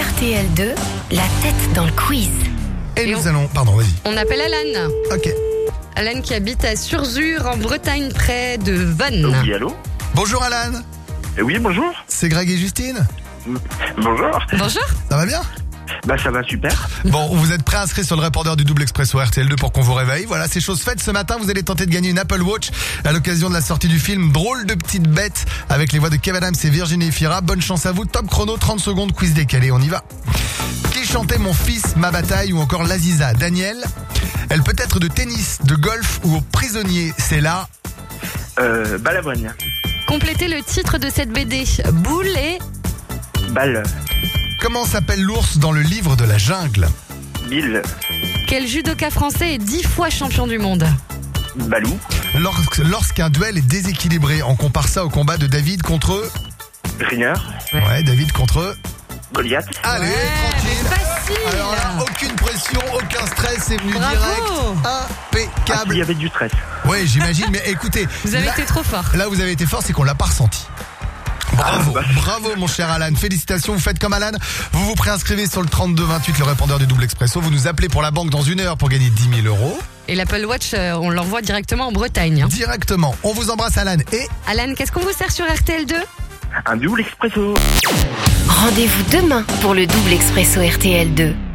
RTL2, la tête dans le quiz. Et nous allons... Pardon, vas-y. On appelle Alan. Ok. Alan qui habite à Surzur, en Bretagne, près de Vannes. Oui, allô? Bonjour Alan. Oui, bonjour. C'est Greg et Justine. Bonjour. Bonjour. Ça va bien? Bah ça va super. Bon, vous êtes préinscrit sur le répondeur du double expresso RTL2 pour qu'on vous réveille. Voilà, c'est chose faite. Ce matin, vous allez tenter de gagner une Apple Watch à l'occasion de la sortie du film Drôle de petite bête avec les voix de Kev Adams et Virginie Efira. Bonne chance à vous. Top chrono, 30 secondes, quiz décalé. On y va. Qui chantait Mon fils, ma bataille ou encore l'Aziza? Daniel. Elle peut être de tennis, de golf ou au prisonnier. C'est là. Balavoine. Complétez le titre de cette BD. Boule et... Balle. Comment s'appelle l'ours dans le livre de la jungle? Bill. Quel judoka français est 10 fois champion du monde? Balou. Lorsqu'un duel est déséquilibré, on compare ça au combat de David contre... Ringer. Ouais, David contre... Goliath. Allez, mais tranquille. facile. Alors là, aucune pression, aucun stress, c'est venu Bravo. direct. Ah, il Impeccable. y avait du stress. Oui, j'imagine, mais écoutez, Vous avez là, été trop fort. là, vous avez été fort, c'est qu'on l'a pas ressenti. Bravo, bah. bravo mon cher Alan, félicitations, vous faites comme Alan, vous vous préinscrivez sur le 3228, le répondeur du double expresso, vous nous appelez pour la banque dans 1 heure pour gagner 10 000 euros. Et l'Apple Watch, on l'envoie directement en Bretagne. Directement, on vous embrasse Alan et... Alan, qu'est-ce qu'on vous sert sur RTL2? Un double expresso. Rendez-vous demain pour le double expresso RTL2.